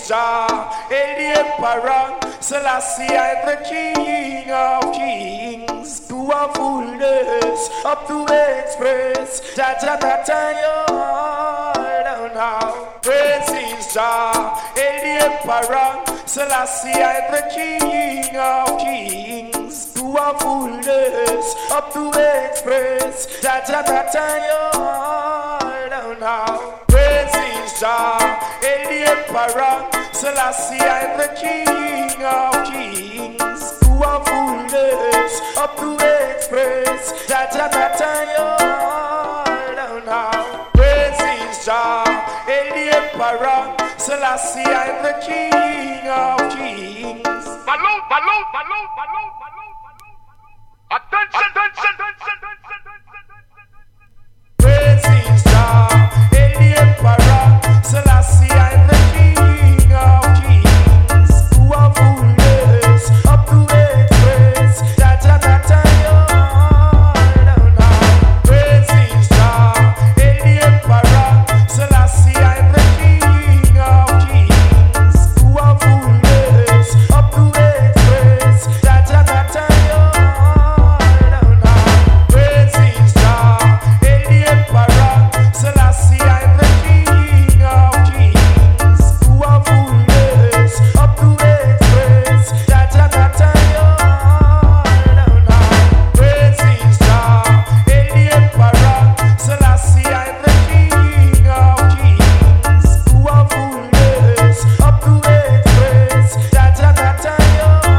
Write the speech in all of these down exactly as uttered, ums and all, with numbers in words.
is Jah, Hail the Emperor, Selassie I the King of Kings. To our fullness, up to express, Jah Jah that I down now. Praise is Jah, Hail the Emperor, Selassie I the King of Kings. To our fullness, up to express, Jah Jah that I down now. Praise is Jah, Hail the Emperor, Selassie I the King of Kings. To our fullness, up to express, Jah Jah that I down now. Praise is Jah, Hail the Emperor, Selassie I the King of Kings. Balloon, balloon, balloon, balloon, balloon, balloon. Attention, attention, attention, attention. Praise is Jah, Hail the Emperor, Selassie I the King of Kings. To our fullness, up to express, Jah Jah that I down now. Praise is Jah, Hail the Emperor, Selassie I the King of Kings. To our fullness, up to express, Jah Jah that I down now. Praise is Jah, Hail the Emperor, Selassie I the King of Kings. To our fullness, up to express, Jah Jah that I down now. Praise is Jah, Hail the Emperor, Selassie I the King of Kings. To our fullness, up to express, Jah Jah that I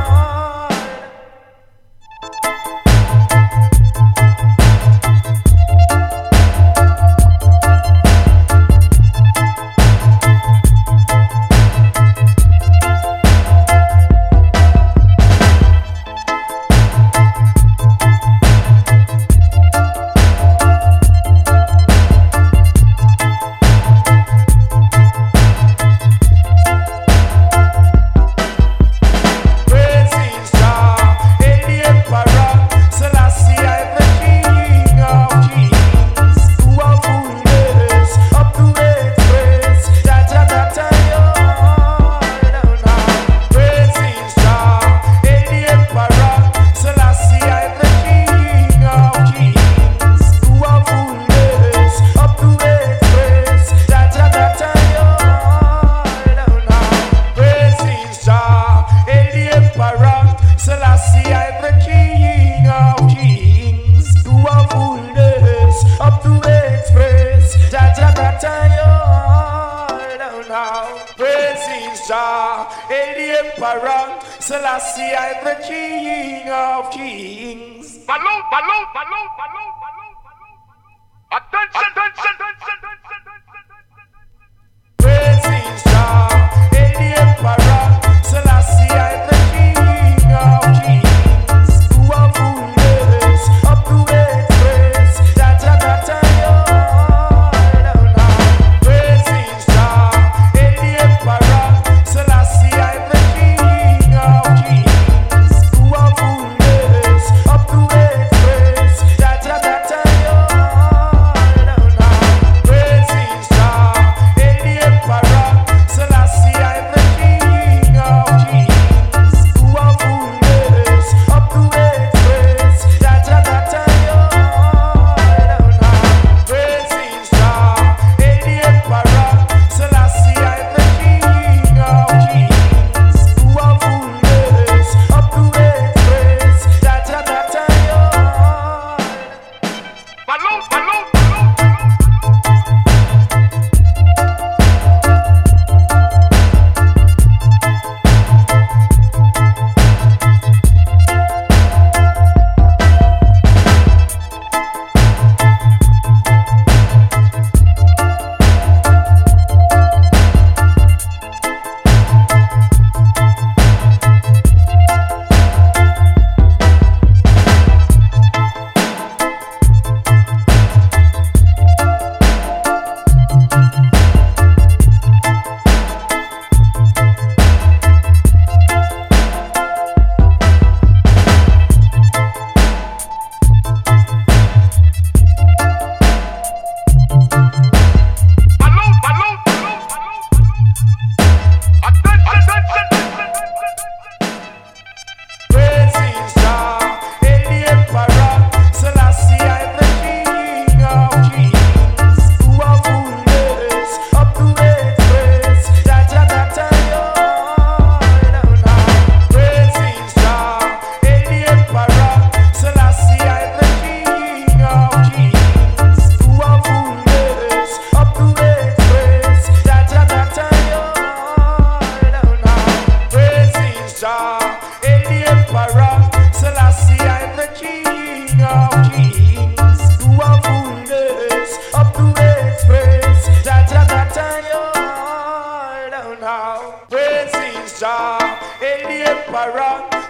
Praise is Jah, Hail the Emperor, Selassie I the King of Kings. To our fullness, up to express, Jah Jah that I down now. Praise is Jah, Hail the Emperor, Selassie I the King of Kings. To our fullness, up to express, Jah Jah that I down now. Praise is Jah, Hail the Emperor, Selassie I the King of Kings. To our fullness, up to express, Jah Jah that I down now. Praise is Jah, Hail the Emperor, Selassie I the King of Kings. Balloon, balloon, balloon, balloon, balloon, balloon. Attention, attention, attention, attention. Praise is Jah, Hail the Emperor, Selassie I the King of Kings. To our fullness, up to express, Jah Jah that I down now. Praise is Jah, Hail the Emperor, Selassie I the King of Kings. To our fullness, up to express, Jah Jah that I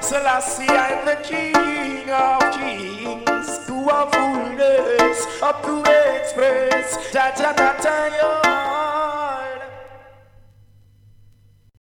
Selassie, I'm the King of Kings. To a fullness, up to express. Jaja, Jaja,